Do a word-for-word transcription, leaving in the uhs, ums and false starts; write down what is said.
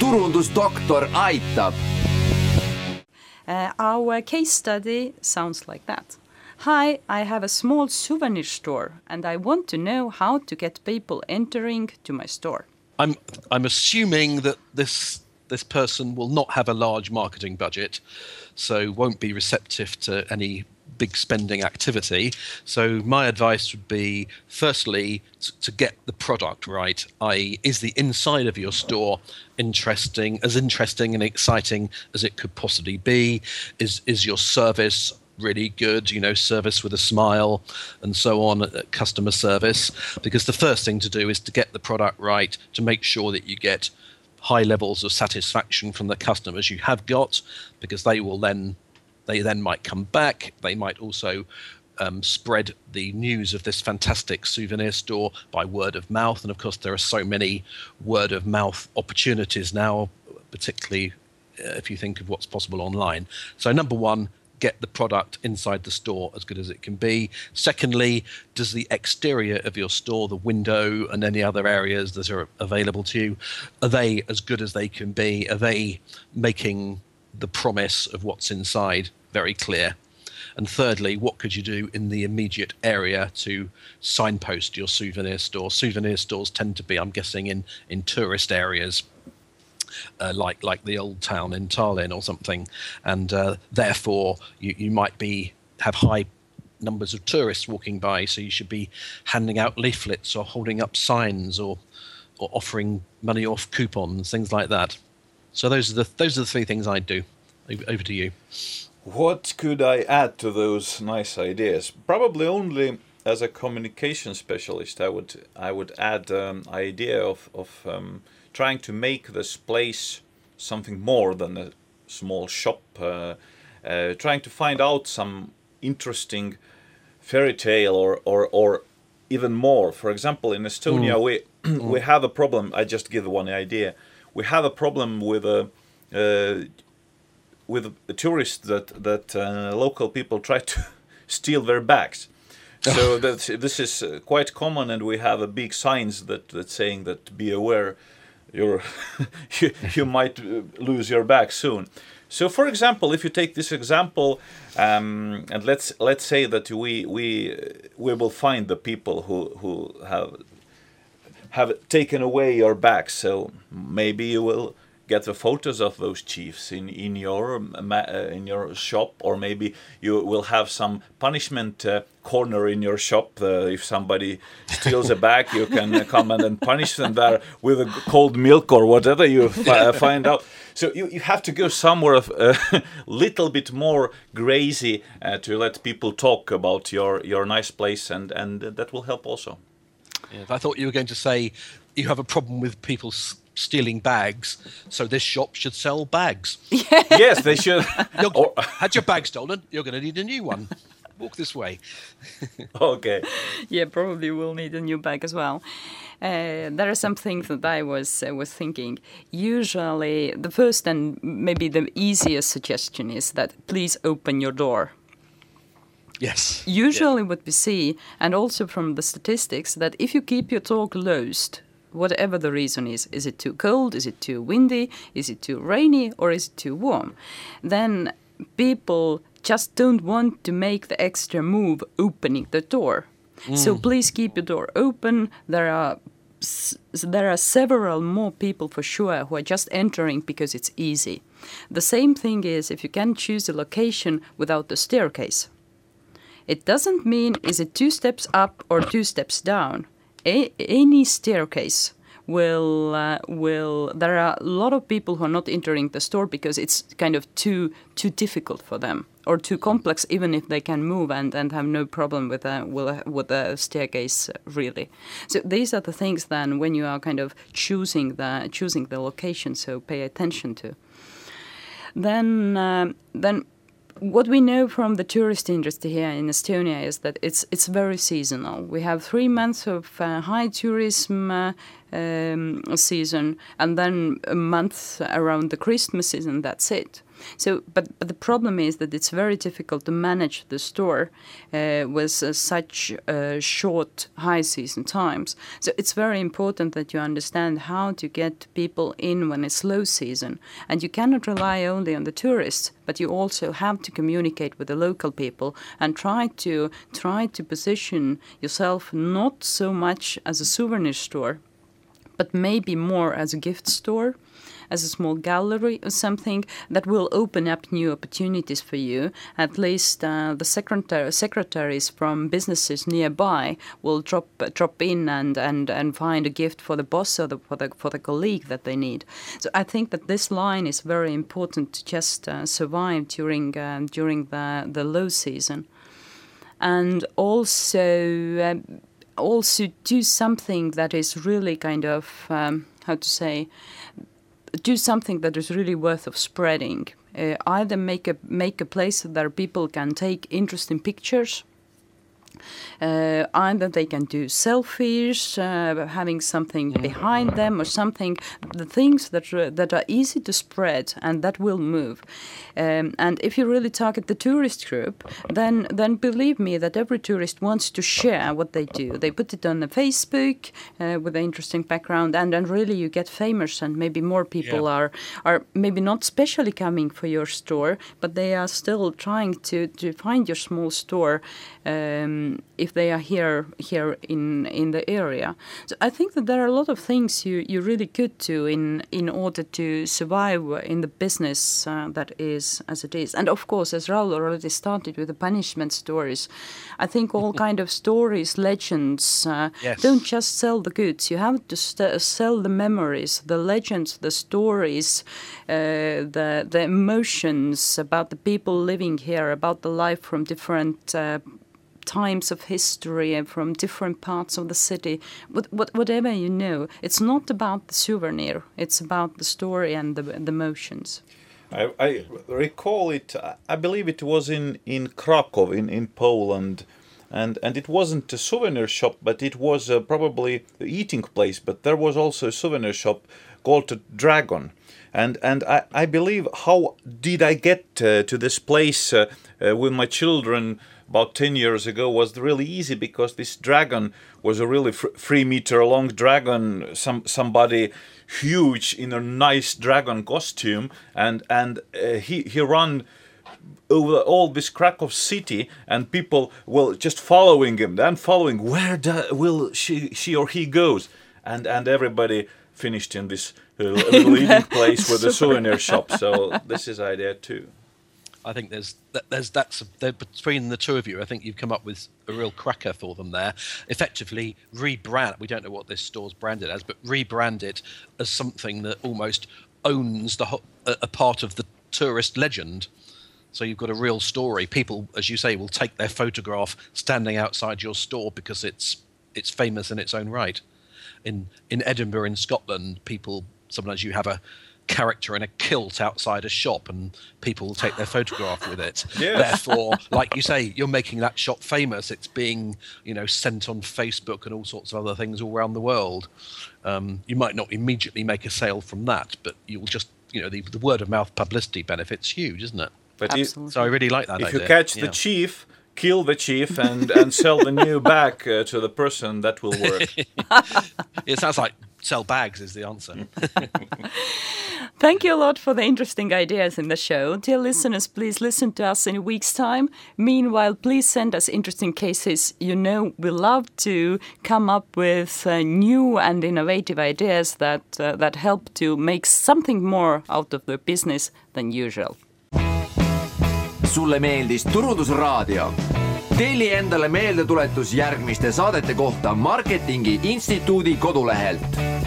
turundusdoktor aitab. Uh, our case study sounds like that. Hi, I have a small souvenir store and I want to know how to get people entering to my store. I'm I'm assuming that this this person will not have a large marketing budget, so won't be receptive to any big spending activity. So my advice would be, firstly, to, to get the product right, that is, is the inside of your store interesting, as interesting and exciting as it could possibly be? Is is your service really good, you know, service with a smile and so on, uh, customer service? Because the first thing to do is to get the product right, to make sure that you get high levels of satisfaction from the customers you have got, because they will then They then might come back. They might also um, spread the news of this fantastic souvenir store by word of mouth. And of course, there are so many word of mouth opportunities now, particularly uh, if you think of what's possible online. So number one, get the product inside the store as good as it can be. Secondly, does the exterior of your store, the window and any other areas that are available to you, are they as good as they can be? Are they making the promise of what's inside very clear? And thirdly, what could you do in the immediate area to signpost your souvenir store? Souvenir stores tend to be, I'm guessing, in, in tourist areas, uh, like like the Old Town in Tallinn or something. And uh, therefore, you, you might be have high numbers of tourists walking by, so you should be handing out leaflets or holding up signs or or offering money off coupons, things like that. So those are the those are the three things I'd do. Over to you. What could I add to those nice ideas? Probably only as a communication specialist, I would I would add um, idea of of um, trying to make this place something more than a small shop. Uh, uh, trying to find out some interesting fairy tale or or or even more. For example, in Estonia, mm. we we have a problem. I just give one idea. We have a problem with a. Uh, with a tourist that that uh, local people try to steal their bags. So that this is uh, quite common, and we have a big signs that that saying that be aware, you're you, you might lose your bag soon. So, for example, if you take this example, um, and let's let's say that we we we will find the people who who have have taken away your bags. So maybe you will get the photos of those chiefs in in your uh, in your shop, or maybe you will have some punishment uh, corner in your shop. Uh, if somebody steals a bag, you can uh, come and, and punish them there with a cold milk or whatever you fi- find out. So you, you have to go somewhere a uh, little bit more crazy uh, to let people talk about your your nice place, and and that will help also. Yeah, I thought you were going to say you have a problem with people s- stealing bags, so this shop should sell bags. Yes, they should. Or, had your bag stolen, you're going to need a new one. Walk this way. Okay. Yeah, probably we'll need a new bag as well. Uh, there are some things that I was uh, was thinking. Usually, the first and maybe the easiest suggestion is that please open your door. Yes. Usually yeah. what we see, and also from the statistics, that if you keep your door closed, whatever the reason is, is it too cold, is it too windy, is it too rainy, or is it too warm, then people just don't want to make the extra move opening the door. Mm. So please keep your door open. There are there are several more people for sure who are just entering because it's easy. The same thing is if you can choose a location without the staircase. It doesn't mean is it two steps up or two steps down. A- any staircase will uh, will. There are a lot of people who are not entering the store because it's kind of too too difficult for them or too complex, even if they can move and, and have no problem with a with a, with a staircase really. So these are the things then when you are kind of choosing the choosing the location. So pay attention to. Then um, then. What we know from the tourist industry here in Estonia is that it's it's very seasonal. We have three months of uh, high tourism, uh, um, season, and then a month around the Christmas season, that's it. So, but, but the problem is that it's very difficult to manage the store uh, with uh, such uh, short high season times. So it's very important that you understand how to get people in when it's low season. And you cannot rely only on the tourists, but you also have to communicate with the local people and try to try to position yourself not so much as a souvenir store, but maybe more as a gift store, as a small gallery or something that will open up new opportunities for you. At least uh, the secretar- secretaries from businesses nearby will drop uh, drop in and, and, and find a gift for the boss or the, for the for the colleague that they need. So I think that this line is very important to just uh, survive during uh, during the the low season, and also uh, also do something that is really kind of um, how to say. do something that is really worth of spreading. Uh, either make a make a place where people can take interesting pictures. Uh, either they can do selfies, uh, having something behind them or something, the things that uh, that are easy to spread and that will move. Um, and if you really target the tourist group, then then believe me that every tourist wants to share what they do. They put it on the Facebook uh, with an interesting background, and then really you get famous, and maybe more people yeah. are are maybe not specially coming for your store, but they are still trying to, to find your small store. Um, if they are here here in in the area. So I think that there are a lot of things you, you really could do in in order to survive in the business uh, that is as it is. And of course, as Raul already started with the punishment stories, I think all kind of stories, legends, uh, yes. don't just sell the goods. You have to st- sell the memories, the legends, the stories, uh, the the emotions about the people living here, about the life from different uh, times of history and from different parts of the city, what, what, whatever you know. It's not about the souvenir, it's about the story and the, the emotions. I, I recall it, I believe it was in, in Krakow, in, in Poland, and, and it wasn't a souvenir shop, but it was uh, probably the eating place, but there was also a souvenir shop called the Dragon. And and I, I believe, how did I get uh, to this place uh, uh, with my children about ten years ago was really easy, because this dragon was a really fr- three meter long dragon, some somebody huge in a nice dragon costume, and and uh, he he ran over all this Krakow city, and people were just following him, then following where do, will she she or he goes, and and everybody finished in this uh, little eating place with a souvenir shop. So this is idea too. I think there's there's that's there, between the two of you. I think you've come up with a real cracker for them there. Effectively, rebrand. We don't know what this store's branded as, but rebrand it as something that almost owns the a, a part of the tourist legend. So you've got a real story. People, as you say, will take their photograph standing outside your store because it's it's famous in its own right. In in Edinburgh, in Scotland, people sometimes you have a character in a kilt outside a shop and people will take their photograph with it. Yeah. Therefore, like you say, you're making that shop famous. It's being, you know, sent on Facebook and all sorts of other things all around the world. Um, you might not immediately make a sale from that, but you'll just, you know, the, the word of mouth publicity benefit's huge, isn't it? But Absolutely. So I really like that if idea. you catch yeah. the chief, kill the chief and, and sell the new bag uh, to the person, that will work. It sounds like sell bags is the answer. Thank you a lot for the interesting ideas in the show. Dear listeners, please listen to us in a week's time. Meanwhile, please send us interesting cases. You know, we love to come up with uh, new and innovative ideas that, uh, that help to make something more out of the business than usual. Sulle meeldis Turundusraadio? Telli endale meeldetuletus järgmiste saadete kohta Marketingi Instituudi kodulehelt.